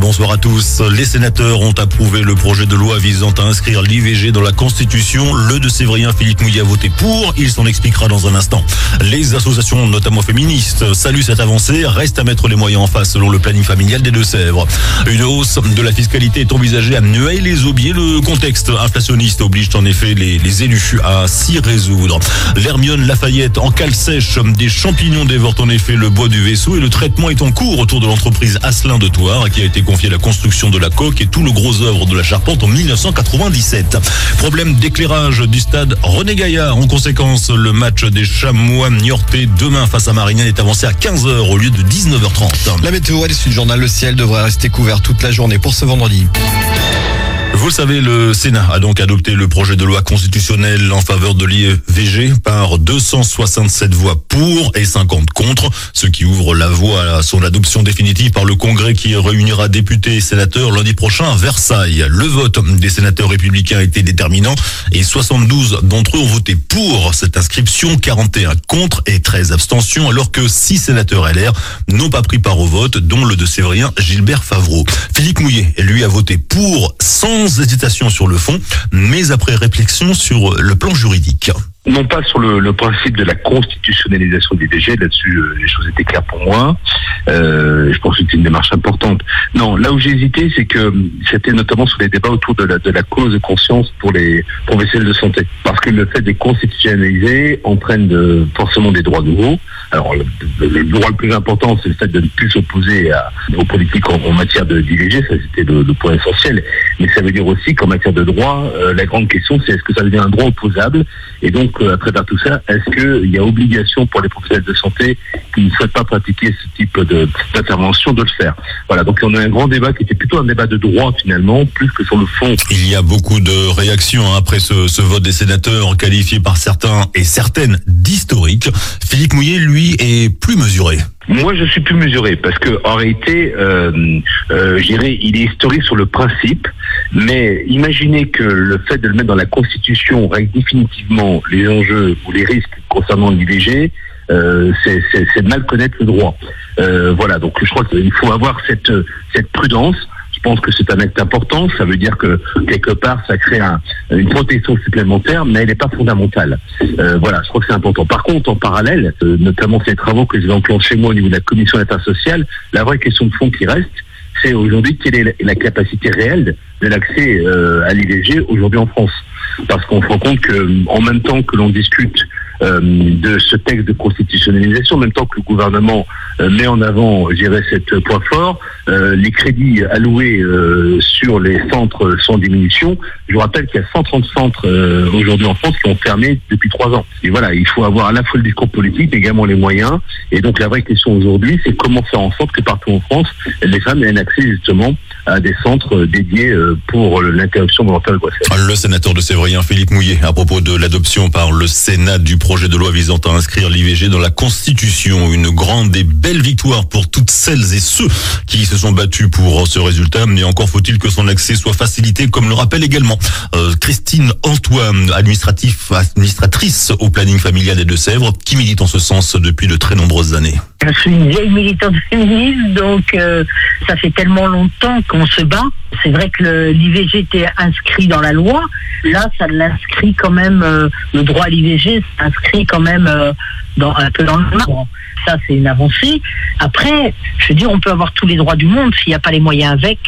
Bonsoir à tous. Les sénateurs ont approuvé le projet de loi visant à inscrire l'IVG dans la Constitution. Le de Sévrien, Philippe Mouillet, a voté pour. Il s'en expliquera dans un instant. Les associations, notamment féministes, saluent cette avancée. Reste à mettre les moyens en face selon le planning familial des Deux-Sèvres. Une hausse de la fiscalité est envisagée à Nueil-les-Aubiers. Le contexte inflationniste oblige en effet les élus à s'y résoudre. L'Hermione Lafayette en cale sèche. Des champignons dévorent en effet le bois du vaisseau et le traitement est en cours autour de l'entreprise Asselin de Thouars qui a été confiée à la construction de la coque et tout le gros œuvre de la charpente en 1997. Problème d'éclairage du stade René Gaillard. En conséquence, le match des Chamois niortais demain face à Marignane est avancé à 15h au lieu de 19h30. La météo à l'issue du journal, le ciel devrait rester couvert toute la journée pour ce vendredi. Vous le savez, le Sénat a donc adopté le projet de loi constitutionnelle en faveur de l'IVG par 267 voix pour et 50 contre, ce qui ouvre la voie à son adoption définitive par le Congrès qui réunira députés et sénateurs lundi prochain à Versailles. Le vote des sénateurs républicains a été déterminant et 72 d'entre eux ont voté pour cette inscription, 41 contre et 13 abstentions, alors que 6 sénateurs LR n'ont pas pris part au vote, dont le de Sévrien Gilbert Favreau. Philippe Mouillet, lui, a voté pour sans hésitation sur le fond, mais après réflexion sur le plan juridique. Non pas sur le principe de la constitutionnalisation des l'IVG, là-dessus les choses étaient claires pour moi, je pense que c'est une démarche importante. Non, là où j'ai hésité, c'est que c'était notamment sur les débats autour de la clause de conscience pour les professionnels de santé. Parce que le fait de les constitutionnaliser entraîne forcément des droits nouveaux. Alors le droit le plus important, c'est le fait de ne plus s'opposer aux politiques en matière d'IVG, ça c'était le point essentiel. Mais ça veut dire aussi qu'en matière de droit, la grande question c'est est-ce que ça devient un droit opposable? Et donc, à travers tout ça, est-ce qu'il y a obligation pour les professionnels de santé qui ne souhaitent pas pratiquer ce type d'intervention de le faire? Voilà, donc on a un grand débat qui était plutôt un débat de droit finalement, plus que sur le fond. Il y a beaucoup de réactions après ce vote des sénateurs qualifié par certains et certaines d'historique. Philippe Mouillet, lui, est plus mesuré. Moi, je suis plus mesuré parce que en réalité, je dirais, il est historique sur le principe, mais imaginez que le fait de le mettre dans la Constitution règle définitivement les enjeux ou les risques concernant l'IVG. C'est mal connaître le droit. Voilà, donc je crois qu'il faut avoir cette prudence. Je pense que c'est un acte important. Ça veut dire que quelque part, ça crée une protection supplémentaire, mais elle n'est pas fondamentale. Voilà, je crois que c'est important. Par contre, en parallèle, notamment ces travaux que j'ai enclenchés moi au niveau de la commission d'affaires sociales, la vraie question de fond qui reste, c'est aujourd'hui quelle est la capacité réelle de l'accès à l'IVG aujourd'hui en France. Parce qu'on se rend compte qu'en même temps que l'on discute de ce texte de constitutionnalisation, en même temps que le gouvernement met en avant, je dirais, cette point fort, les crédits alloués sur les centres sont en diminution. Je vous rappelle qu'il y a 130 centres aujourd'hui en France qui ont fermé depuis 3 ans. Et voilà, il faut avoir à la fois le discours politique, mais également les moyens. Et donc la vraie question aujourd'hui, c'est comment faire en sorte que partout en France, les femmes aient un accès justement à des centres dédiés pour l'interruption volontaire de grossesse. Le sénateur de Sévrien, Philippe Mouillet, à propos de l'adoption par le Sénat du projet de loi visant à inscrire l'IVG dans la Constitution. Une grande et belle victoire pour toutes celles et ceux qui se sont battus pour ce résultat, mais encore faut-il que son accès soit facilité, comme le rappelle également Christine Antoine, administratrice au planning familial des Deux-Sèvres, qui milite en ce sens depuis de très nombreuses années. Je suis une vieille militante féministe, donc ça fait tellement longtemps qu'on se bat. C'est vrai que l'IVG était inscrit dans la loi. Là, ça l'inscrit quand même, le droit à l'IVG s'inscrit quand même un peu dans le marbre. Ça, c'est une avancée. Après, je veux dire, on peut avoir tous les droits du monde. S'il n'y a pas les moyens avec,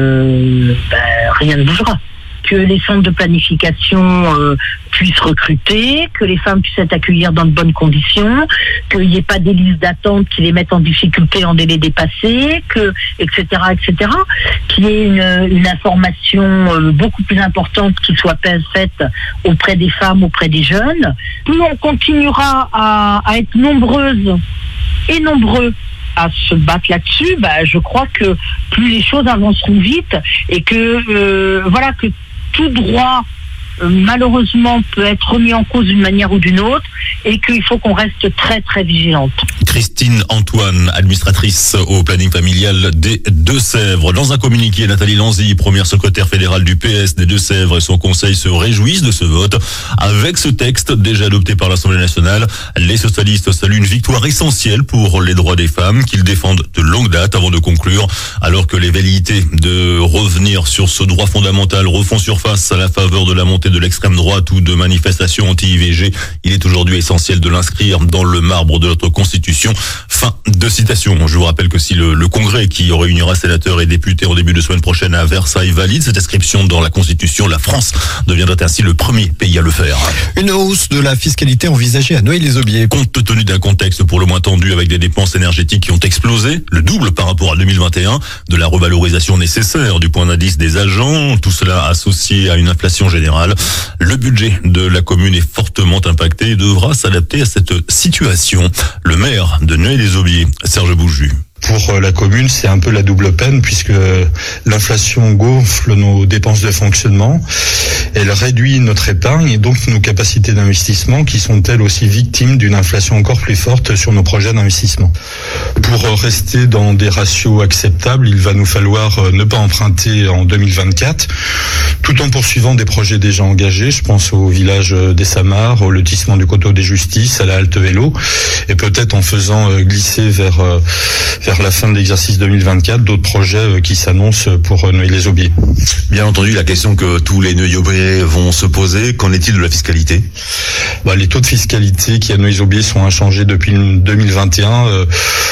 rien ne bougera. Que les centres de planification puissent recruter, que les femmes puissent être accueillies dans de bonnes conditions, qu'il n'y ait pas des listes d'attente qui les mettent en difficulté en délai dépassé, etc., qu'il y ait une information beaucoup plus importante qui soit faite auprès des femmes, auprès des jeunes. Plus on continuera à être nombreuses et nombreux à se battre là-dessus, je crois que plus les choses avanceront vite et que que tout droit malheureusement peut être remis en cause d'une manière ou d'une autre et qu'il faut qu'on reste très très vigilante. Christine Antoine, administratrice au planning familial des Deux-Sèvres. Dans un communiqué, Nathalie Lanzy, première secrétaire fédérale du PS des Deux-Sèvres, et son conseil se réjouissent de ce vote. Avec ce texte déjà adopté par l'Assemblée nationale, les socialistes saluent une victoire essentielle pour les droits des femmes qu'ils défendent de longue date. Avant de conclure, alors que les velléités de revenir sur ce droit fondamental refont surface à la faveur de la montée de l'extrême droite ou de manifestations anti-IVG, il est aujourd'hui essentiel de l'inscrire dans le marbre de notre Constitution. Fin de citation. Je vous rappelle que si le Congrès qui réunira sénateurs et députés en début de semaine prochaine à Versailles valide cette inscription dans la Constitution, la France deviendrait ainsi le premier pays à le faire. Une hausse de la fiscalité envisagée à Noël-les-Aubiers. Compte tenu d'un contexte pour le moins tendu avec des dépenses énergétiques qui ont explosé, le double par rapport à 2021, de la revalorisation nécessaire du point d'indice des agents, tout cela associé à une inflation générale, le budget de la commune est fortement impacté et devra s'adapter à cette situation. Le maire de Noël-les-Aubiers, Serge Bouju. Pour la commune, c'est un peu la double peine puisque l'inflation gonfle nos dépenses de fonctionnement, elle réduit notre épargne et donc nos capacités d'investissement qui sont elles aussi victimes d'une inflation encore plus forte sur nos projets d'investissement. Pour rester dans des ratios acceptables, il va nous falloir ne pas emprunter en 2024 tout en poursuivant des projets déjà engagés. Je pense au village des Samars, au lotissement du Coteau des Justices, à la halte vélo et peut-être en faisant glisser vers la fin de l'exercice 2024, d'autres projets qui s'annoncent pour Noël-les-Aubiers. Bien entendu, la question que tous les Noël-les-Aubiers vont se poser, qu'en est-il de la fiscalité ? Les taux de fiscalité qui à Noël-les-Aubiers sont inchangés depuis 2021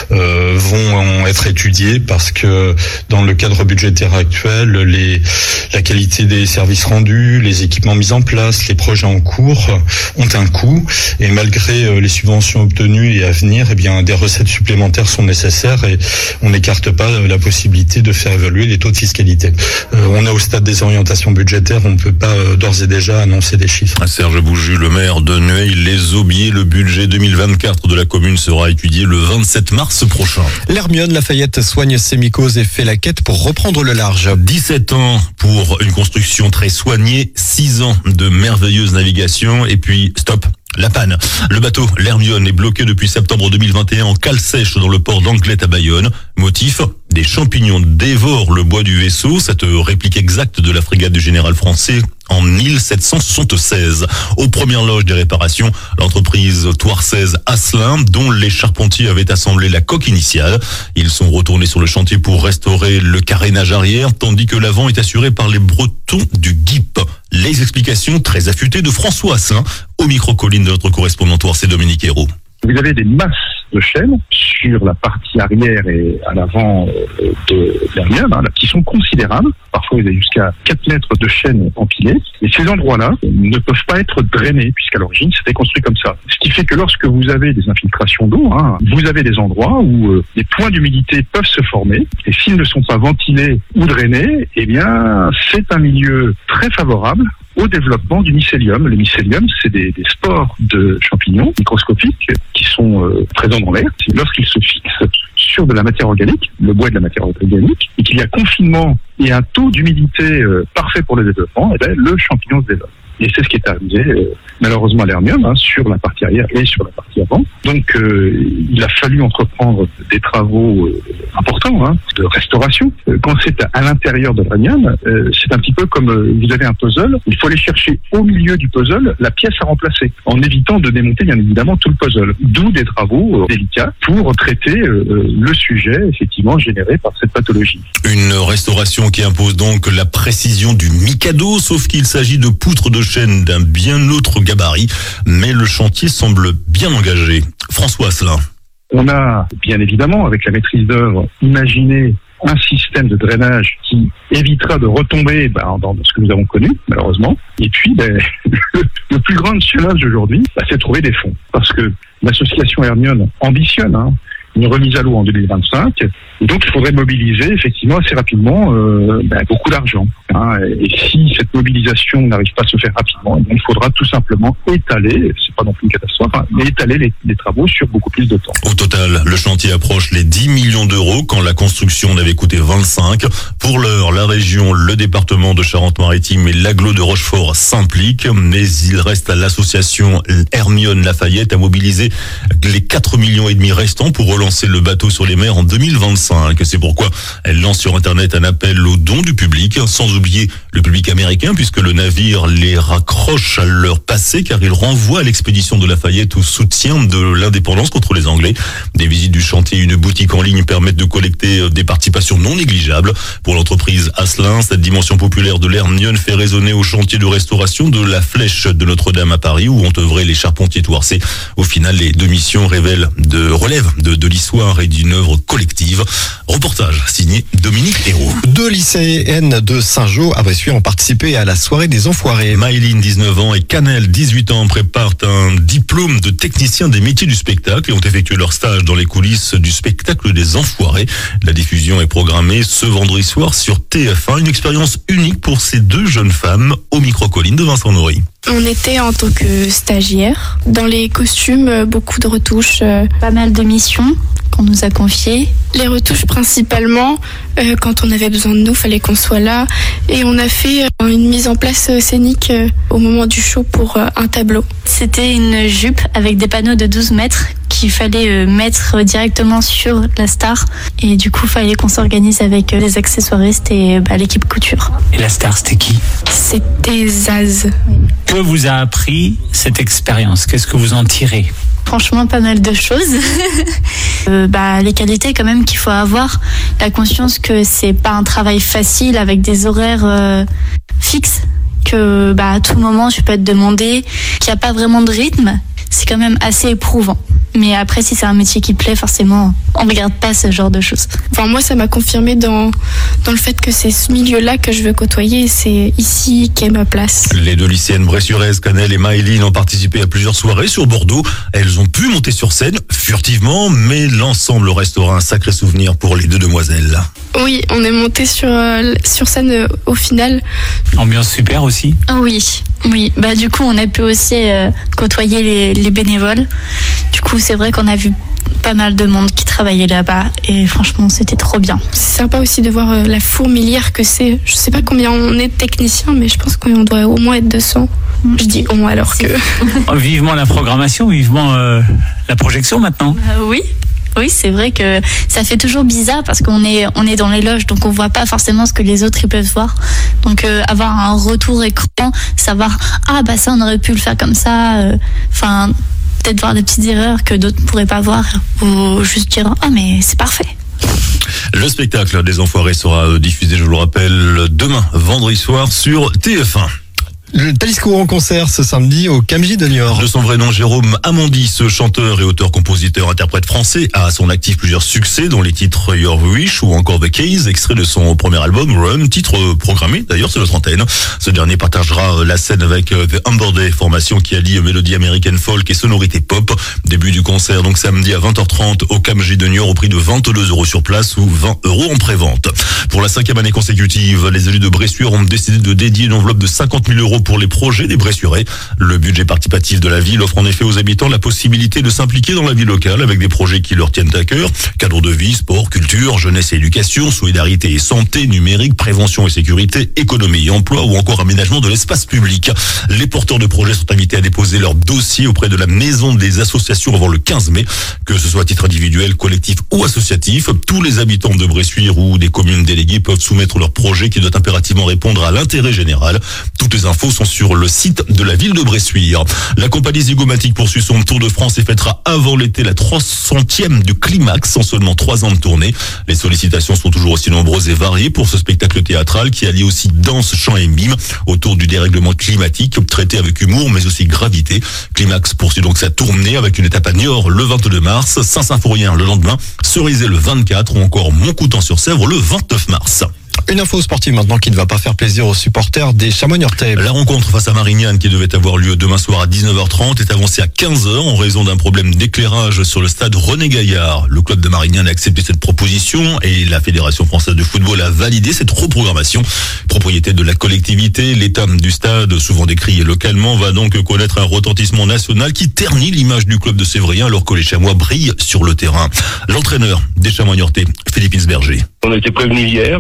vont être étudiés parce que dans le cadre budgétaire actuel, la qualité des services rendus, les équipements mis en place, les projets en cours ont un coût et malgré les subventions obtenues et à venir, des recettes supplémentaires sont nécessaires et on n'écarte pas la possibilité de faire évoluer les taux de fiscalité. On est au stade des orientations budgétaires, on ne peut pas d'ores et déjà annoncer des chiffres. Serge Bouju, le maire de Noël-les-Aubiers, le budget 2024 de la commune sera étudié le 27 mars prochain. L'Hermione Lafayette soigne ses mycoses et fait la quête pour reprendre le large. 17 ans pour une construction très soignée, 6 ans de merveilleuse navigation et puis stop. La panne. Le bateau l'Hermione est bloqué depuis septembre 2021 en cale sèche dans le port d'Anglet à Bayonne. Motif, des champignons dévorent le bois du vaisseau, cette réplique exacte de la frégate du général français en 1776. Aux premières loges des réparations, l'entreprise Toirsaise Asselin, dont les charpentiers avaient assemblé la coque initiale. Ils sont retournés sur le chantier pour restaurer le carénage arrière, tandis que l'avant est assuré par les Bretons du GIP. Les explications très affûtées de François Asselin, au micro-colline de notre correspondant Toircé Dominique Hérault. Vous avez des masses de chaînes sur la partie arrière et à l'avant de l'Hermione, qui sont considérables. Parfois, vous avez jusqu'à 4 mètres de chaînes empilées. Et ces endroits-là ne peuvent pas être drainés, puisqu'à l'origine, c'était construit comme ça. Ce qui fait que lorsque vous avez des infiltrations d'eau, vous avez des endroits où des points d'humidité peuvent se former. Et s'ils ne sont pas ventilés ou drainés, c'est un milieu très favorable au développement du mycélium. Le mycélium, c'est des spores de champignons microscopiques qui sont présents dans l'air. Lorsqu'ils se fixent sur de la matière organique, le bois est de la matière organique, et qu'il y a confinement et un taux d'humidité parfait pour le développement, le champignon se développe. Et c'est ce qui est arrivé malheureusement à l'Hermione, sur la partie arrière et sur la partie avant. Donc il a fallu entreprendre des travaux importants de restauration. Quand c'est à l'intérieur de l'Hermione, c'est un petit peu comme vous avez un puzzle, il faut aller chercher au milieu du puzzle la pièce à remplacer, en évitant de démonter bien évidemment tout le puzzle. D'où des travaux délicats pour traiter le sujet effectivement généré par cette pathologie. Une restauration qui impose donc la précision du Mikado, sauf qu'il s'agit de poutres de chêne d'un bien autre gabarit, mais le chantier semble bien engagé. François Asselin. On a bien évidemment, avec la maîtrise d'œuvre, imaginé un système de drainage qui évitera de retomber dans ce que nous avons connu, malheureusement. Et puis, le plus grand challenge aujourd'hui, c'est de trouver des fonds. Parce que l'association Hermione ambitionne une remise à l'eau en 2025. Et donc, il faudrait mobiliser effectivement assez rapidement beaucoup d'argent. Et si cette mobilisation n'arrive pas à se faire rapidement, il faudra tout simplement étaler, c'est pas non plus une catastrophe, mais étaler les travaux sur beaucoup plus de temps. Au total, le chantier approche les 10 millions d'euros quand la construction n'avait coûté 25. Pour Pour l'heure, la région, le département de Charente-Maritime et l'agglo de Rochefort s'impliquent, mais il reste à l'association Hermione Lafayette à mobiliser les 4,5 millions restants pour relancer le bateau sur les mers en 2025. C'est pourquoi elle lance sur Internet un appel aux dons du public, sans oublier le public américain, puisque le navire les raccroche à leur passé, car il renvoie à l'expédition de Lafayette au soutien de l'indépendance contre les Anglais. Des visites du chantier et une boutique en ligne permettent de collecter des participations non négligeables. Pour l'entreprise Asselin, cette dimension populaire de l'Hermione fait résonner au chantier de restauration de la flèche de Notre-Dame à Paris, où ont œuvré les charpentiers Touarcé. Au final, les deux missions relèvent de l'histoire et d'une œuvre collective. Reportage signé Dominique Hérault. 2 lycéennes de Saint-Jean à Bressuire ont participé à la soirée des Enfoirés. Maëline, 19 ans, et Canel, 18 ans, préparent un diplôme de technicien des métiers du spectacle et ont effectué leur stage dans les coulisses du spectacle des Enfoirés. La diffusion est programmée ce vendredi soir sur TF1. Une expérience unique pour ces deux jeunes femmes, au micro-colline de Vincent Nory. On était en tant que stagiaire. Dans les costumes, beaucoup de retouches. Pas mal de missions qu'on nous a confiées. Les retouches principalement, quand on avait besoin de nous, fallait qu'on soit là. Et on a fait une mise en place scénique au moment du show pour un tableau. C'était une jupe avec des panneaux de 12 mètres qu'il fallait mettre directement sur la star. Et du coup, il fallait qu'on s'organise avec les accessoiristes et l'équipe couture. Et la star, c'était qui ? C'était Zaz. Que vous a appris cette expérience ? Qu'est-ce que vous en tirez ? Franchement, pas mal de choses. Les qualités quand même qu'il faut avoir. La conscience que c'est pas un travail facile avec des horaires fixes. Que à tout moment, tu peux te demander qu'il n'y a pas vraiment de rythme. C'est quand même assez éprouvant. Mais après, si c'est un métier qui plaît, forcément, on ne regarde pas ce genre de choses. Enfin, moi, ça m'a confirmé dans le fait que c'est ce milieu-là que je veux côtoyer. C'est ici qu'est ma place. Les deux lycéennes bressuiraises, Canel et Maëline, ont participé à plusieurs soirées sur Bordeaux. Elles ont pu monter sur scène, furtivement, mais l'ensemble restera un sacré souvenir pour les deux demoiselles. Oui, on est monté sur scène au final. Ambiance super aussi. Oui. Du coup, on a pu aussi côtoyer les bénévoles. Du coup, c'est vrai qu'on a vu pas mal de monde qui travaillait là-bas et franchement, c'était trop bien. C'est sympa aussi de voir la fourmilière que c'est. Je sais pas combien on est de techniciens, mais je pense qu'on doit au moins être 200. Je dis au moins alors que... Vivement la programmation, vivement la projection maintenant. Oui, c'est vrai que ça fait toujours bizarre parce qu'on est dans les loges, donc on voit pas forcément ce que les autres ils peuvent voir. Donc avoir un retour écran, savoir ça on aurait pu le faire comme ça. Peut-être voir des petites erreurs que d'autres ne pourraient pas voir ou juste dire mais c'est parfait. Le spectacle des Enfoirés sera diffusé, je vous le rappelle, demain, vendredi soir, sur TF1. Le Talisco en concert ce samedi au Camji de Niort. De son vrai nom, Jérôme Amandis, ce chanteur et auteur-compositeur-interprète français, a à son actif plusieurs succès, dont les titres Your Wish ou encore The Case, extrait de son premier album Run, titre programmé d'ailleurs sur notre antenne. Ce dernier partagera la scène avec The Humber Day, formation qui allie mélodie américaine folk et sonorité pop. Début du concert donc samedi à 20h30 au Camji de Niort au prix de 22 € sur place ou 20 € en prévente. Pour la 5e année consécutive, les élus de Bressuire ont décidé de dédier une enveloppe de 50 000 € pour les projets des Bressuirais. Le budget participatif de la ville offre en effet aux habitants la possibilité de s'impliquer dans la vie locale avec des projets qui leur tiennent à cœur. Cadre de vie, sport, culture, jeunesse et éducation, solidarité et santé, numérique, prévention et sécurité, économie et emploi ou encore aménagement de l'espace public. Les porteurs de projets sont invités à déposer leur dossier auprès de la maison des associations avant le 15 mai. Que ce soit à titre individuel, collectif ou associatif, tous les habitants de Bressuire ou des communes déléguées peuvent soumettre leur projet qui doit impérativement répondre à l'intérêt général. Toutes les infos sont sur le site de la ville de Bressuire. La compagnie Zygomatic poursuit son tour de France et fêtera avant l'été la 300e du Climax en seulement 3 ans de tournée. Les sollicitations sont toujours aussi nombreuses et variées pour ce spectacle théâtral qui allie aussi danse, chant et mime autour du dérèglement climatique traité avec humour mais aussi gravité. Climax poursuit donc sa tournée avec une étape à Niort le 22 mars, Saint-Symphorien le lendemain, Cerizay le 24 ou encore Montcoutan-sur-Sèvre le 29 mars. Une info sportive maintenant qui ne va pas faire plaisir aux supporters des Chamois niortais. La rencontre face à Marignane qui devait avoir lieu demain soir à 19h30 est avancée à 15h en raison d'un problème d'éclairage sur le stade René Gaillard. Le club de Marignane a accepté cette proposition et la Fédération française de football a validé cette reprogrammation. Propriété de la collectivité, l'état du stade, souvent décrié localement, va donc connaître un retentissement national qui ternit l'image du club de Sévrien alors que les Chamois brillent sur le terrain. L'entraîneur des Chamois niortais, Philippe Insberger. On a été prévenu hier, on a prévenu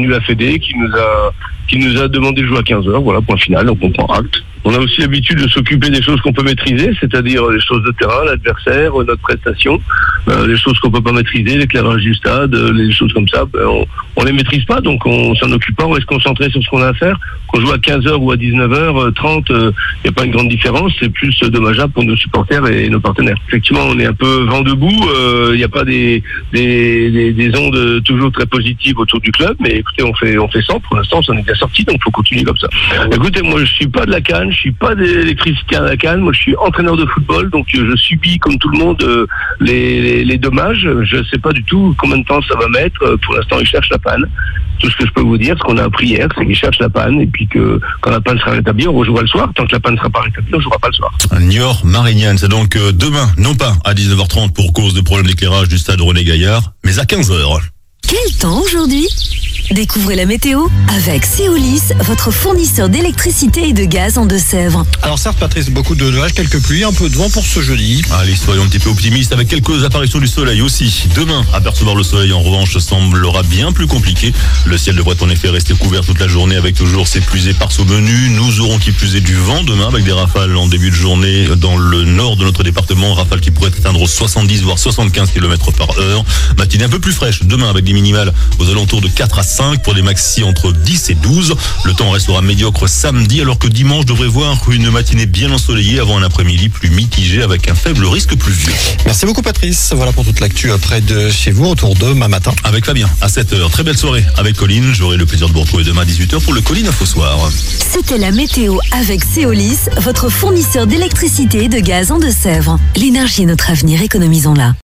la Fédé qui nous a demandé de jouer à 15h, voilà, point final, donc on prend acte. On a aussi l'habitude de s'occuper des choses qu'on peut maîtriser, c'est-à-dire les choses de terrain, l'adversaire, notre prestation, les choses qu'on peut pas maîtriser, l'éclairage du stade, les choses comme ça, on les maîtrise pas, donc on s'en occupe pas, on reste concentré sur ce qu'on a à faire. Qu'on joue à 15h ou à 19h30, il n'y a pas une grande différence, c'est plus dommageable pour nos supporters et nos partenaires. Effectivement, on est un peu vent debout, il n'y a pas des ondes toujours très positives autour du club, mais écoutez, on fait 100, pour l'instant, on s'en est bien sorti, donc il faut continuer comme ça. Écoutez, moi, je suis pas de la Cannes, je suis pas d'électricien à la Cannes, moi, je suis entraîneur de football, donc je subis, comme tout le monde, les dommages. Je sais pas du tout combien de temps ça va mettre. Pour l'instant, ils cherchent la panne. Tout ce que je peux vous dire, ce qu'on a appris hier, c'est qu'ils cherchent la panne, et puis que quand la panne sera rétablie, on rejouera le soir. Tant que la panne ne sera pas rétablie, on ne jouera pas le soir. Niort Marignane, c'est donc demain, non pas à 19h30 pour cause de problèmes d'éclairage du stade René Gaillard, mais à 15h. Quel temps aujourd'hui ? Découvrez la météo avec Seolis, votre fournisseur d'électricité et de gaz en Deux-Sèvres. Alors certes Patrice, beaucoup de nuages, quelques pluies, un peu de vent pour ce jeudi. Allez, soyons un petit peu optimistes avec quelques apparitions du soleil aussi. Demain, apercevoir le soleil en revanche semblera bien plus compliqué. Le ciel devrait en effet rester couvert toute la journée avec toujours ces pluies éparses au menu. Nous aurons qui plus est du vent demain avec des rafales en début de journée dans le nord de notre département. Rafales qui pourraient atteindre 70 voire 75 km par heure. Matinée un peu plus fraîche demain avec des minimales aux alentours de 4 à 5 pour des maxi entre 10 et 12. Le temps restera médiocre samedi alors que dimanche devrait voir une matinée bien ensoleillée avant un après-midi plus mitigé avec un faible risque pluvieux. Merci beaucoup Patrice. Voilà pour toute l'actu près de chez vous. Retour demain matin. Avec Fabien à 7h. Très belle soirée avec Colline. J'aurai le plaisir de vous retrouver demain à 18h pour le Colline Info Soir. C'était la météo avec Seolis, votre fournisseur d'électricité et de gaz en Deux-Sèvres. L'énergie est notre avenir, économisons-la.